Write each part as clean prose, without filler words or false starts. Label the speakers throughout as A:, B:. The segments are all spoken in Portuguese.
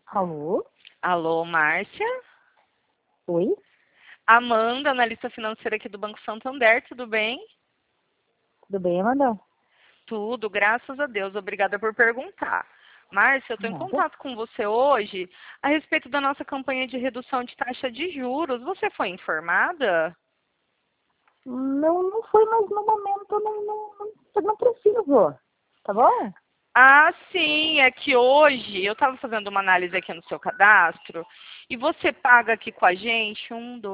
A: Alô?
B: Alô, Márcia?
A: Oi?
B: Amanda, analista financeira aqui do Banco Santander, tudo bem?
A: Tudo bem, Amanda?
B: Tudo, graças a Deus. Obrigada por perguntar. Márcia, eu estou em
A: Nada.
B: contato com você hoje a respeito da nossa campanha de redução de taxa de juros. Você foi informada?
A: Não foi, mas no momento eu não preciso. Tá bom?
B: Ah, sim, é que hoje eu estava fazendo uma análise aqui no seu cadastro e você paga aqui com a gente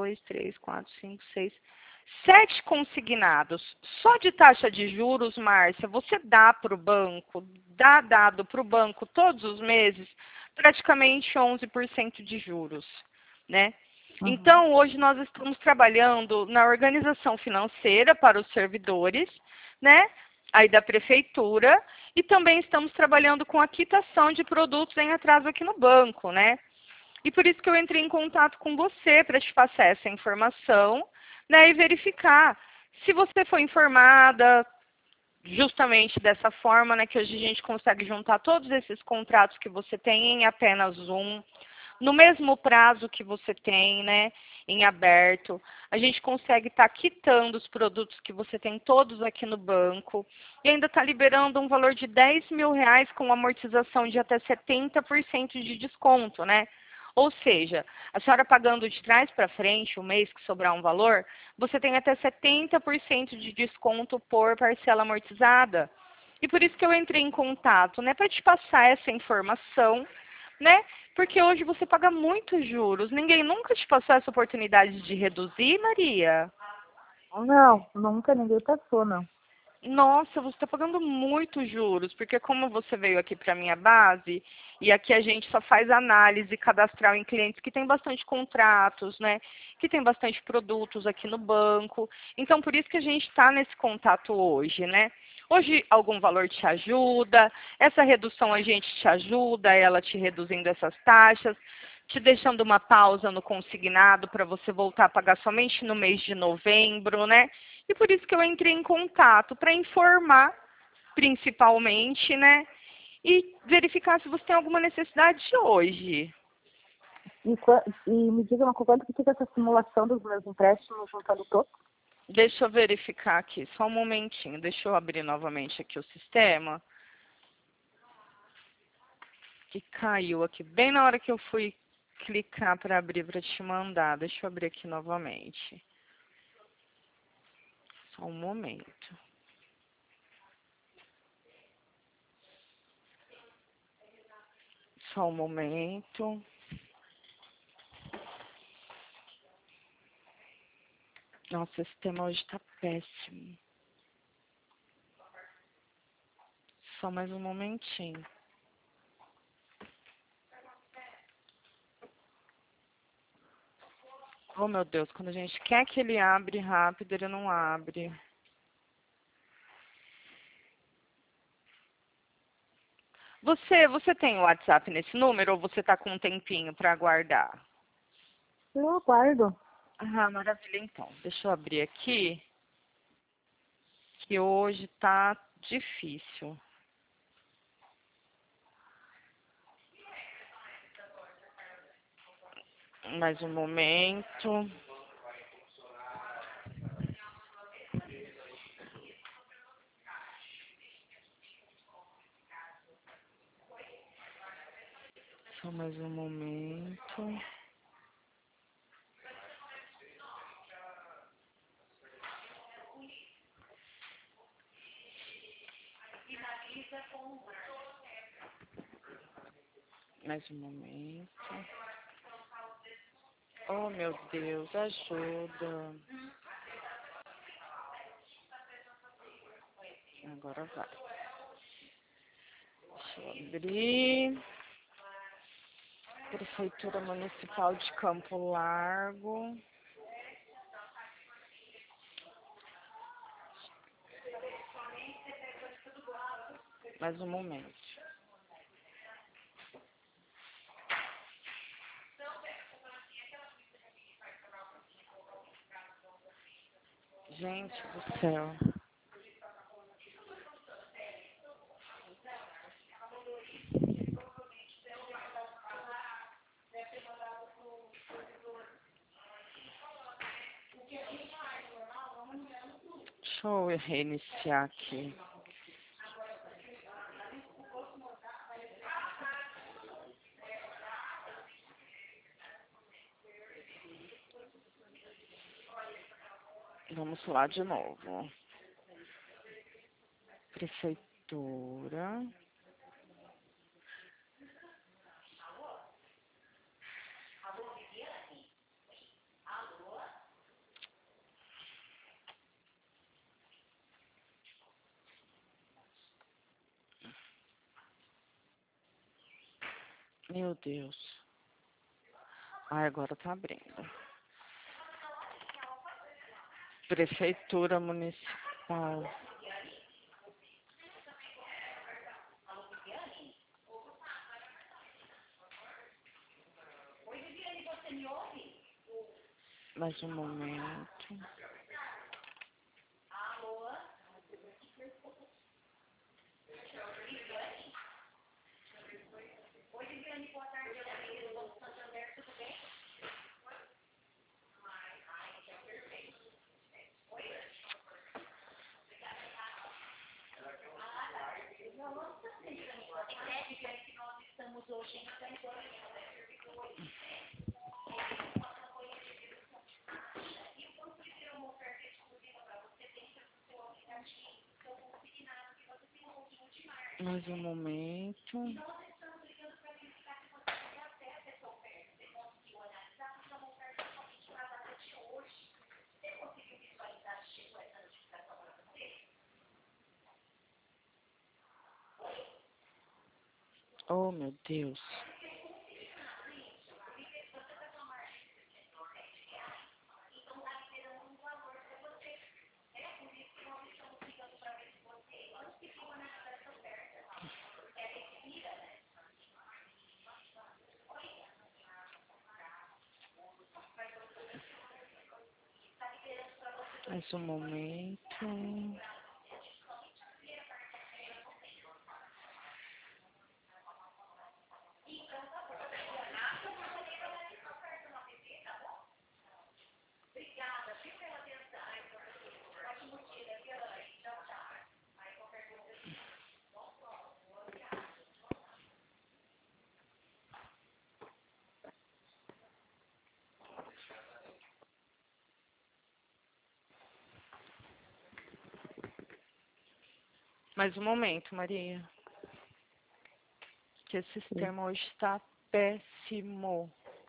B: 7 consignados. Só de taxa de juros, Márcia, você dá para o banco, dá dado para o banco todos os meses, praticamente 11% de juros, né?
A: Uhum.
B: Então, hoje nós estamos trabalhando na organização financeira para os servidores, né? Aí da prefeitura, e também estamos trabalhando com a quitação de produtos em atraso aqui no banco, né? E por isso que eu entrei em contato com você para te passar essa informação, né, e verificar se você foi informada justamente dessa forma, né, que hoje a gente consegue juntar todos esses contratos que você tem em apenas um, no mesmo prazo que você tem, né, em aberto. A gente consegue estar quitando os produtos que você tem todos aqui no banco e ainda está liberando um valor de R$ 10.000 com amortização de até 70% de desconto, né? Ou seja, a senhora pagando de trás para frente, o mês que sobrar um valor, você tem até 70% de desconto por parcela amortizada. E por isso que eu entrei em contato, né, para te passar essa informação, né? Porque hoje você paga muitos juros. Ninguém nunca te passou essa oportunidade de reduzir, Maria?
A: Não, nunca ninguém passou, não.
B: Nossa, você está pagando muitos juros, porque como você veio aqui para a minha base, e aqui a gente só faz análise cadastral em clientes que têm bastante contratos, né? Que tem bastante produtos aqui no banco. Então, por isso que a gente está nesse contato hoje, né? Hoje, algum valor te ajuda, essa redução a gente te ajuda, ela te reduzindo essas taxas, te deixando uma pausa no consignado para você voltar a pagar somente no mês de novembro, né? E por isso que eu entrei em contato, para informar, principalmente, né? E verificar se você tem alguma necessidade hoje.
A: E me diga uma coisa, quanto que fica essa simulação dos meus empréstimos juntando todos?
B: Deixa eu verificar aqui, só um momentinho. Deixa eu abrir novamente aqui o sistema. Que caiu aqui, bem na hora que eu fui clicar para abrir para te mandar. Deixa eu abrir aqui novamente. Só um momento. Só um momento. Nossa, esse tema hoje tá péssimo. Só mais um momentinho. Oh, meu Deus, quando a gente quer que ele abre rápido, ele não abre. Você tem o WhatsApp nesse número ou você tá com um tempinho para aguardar?
A: Eu aguardo.
B: Ah, maravilha, então. Deixa eu abrir aqui, que hoje tá difícil. Mais um momento. Só mais um momento. Mais um momento. Oh, meu Deus, ajuda. Agora vai. Deixa eu abrir. Prefeitura Municipal de Campo Largo. Mais um momento. Gente do céu. Deixa eu reiniciar aqui. Vamos lá de novo. Prefeitura. Meu Deus. Ai, agora tá abrindo. Prefeitura Municipal. Mais um momento. Mais um momento. Oh, meu Deus. Mais um momento. Mais um momento, Maria. Que esse sistema hoje está péssimo.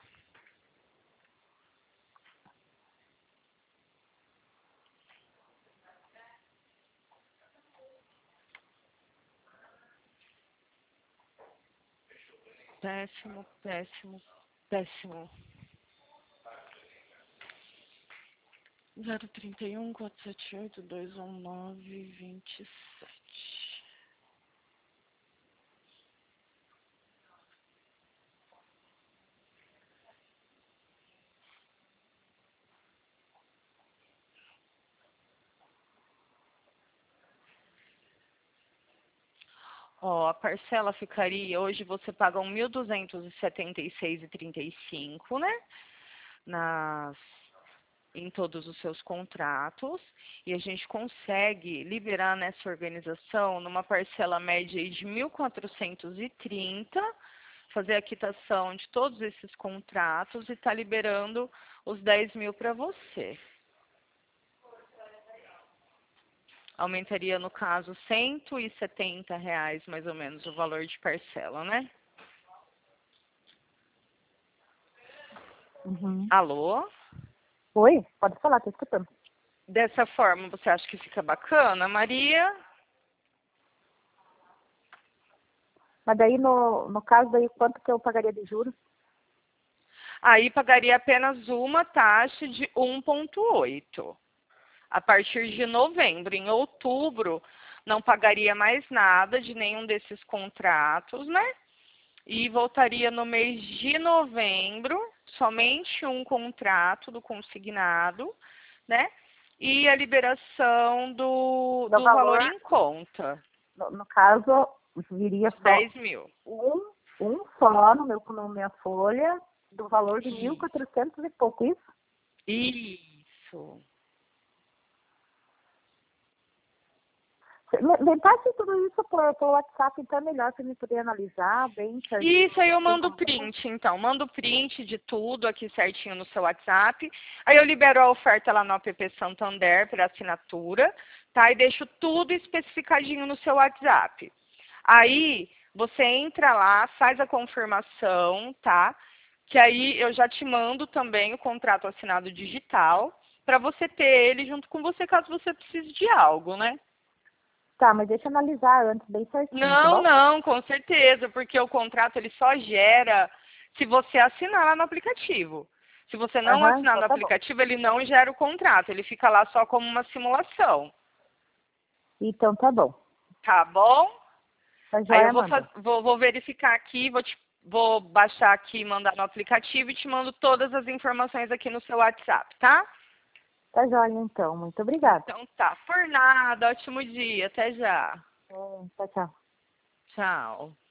B: Péssimo, péssimo, péssimo. 031-478-219-27. Ó, a parcela ficaria, hoje você paga 1.276,35, né? Em todos os seus contratos. E a gente consegue liberar nessa organização numa parcela média aí de 1.430, fazer a quitação de todos esses contratos e tá liberando os 10 mil para você. Aumentaria, no caso, R$ 170 mais ou menos o valor de parcela, né?
A: Uhum.
B: Alô?
A: Oi? Pode falar, tô escutando.
B: Dessa forma, você acha que fica bacana, Maria?
A: Mas daí, no caso, daí, quanto que eu pagaria de juros?
B: Aí pagaria apenas uma taxa de 1,8. A partir de novembro. Em outubro, não pagaria mais nada de nenhum desses contratos, né? E voltaria no mês de novembro, somente um contrato do consignado, né? E a liberação do valor em conta.
A: No caso, viria
B: Os
A: só
B: 10 mil.
A: um só na minha folha, do valor de
B: Isso.
A: 1.400 e pouco, isso?
B: Isso.
A: Me passe tudo isso pelo WhatsApp, então é melhor você me poder analisar bem certinho.
B: Isso aí eu mando print, então. Mando print de tudo aqui certinho no seu WhatsApp. Aí eu libero a oferta lá no app Santander para assinatura, tá? E deixo tudo especificadinho no seu WhatsApp. Aí você entra lá, faz a confirmação, tá? Que aí eu já te mando também o contrato assinado digital, para você ter ele junto com você caso você precise de algo, né?
A: Tá, mas deixa eu analisar antes bem certinho, tá
B: Não,
A: bom?
B: não, com certeza, porque o contrato ele só gera se você assinar lá no aplicativo. Se você não
A: Aham,
B: assinar
A: então
B: no
A: tá bom.
B: aplicativo, ele não gera o contrato, ele fica lá só como uma simulação,
A: Então tá bom.
B: tá bom?
A: Tá
B: Aí
A: joia,
B: eu
A: Amanda.
B: vou verificar aqui, vou baixar aqui e mandar no aplicativo e te mando todas as informações aqui no seu WhatsApp, tá?
A: Tá joia, então. Muito obrigada.
B: Então tá, por nada, ótimo dia, até já.
A: Tchau, tchau.
B: Tchau.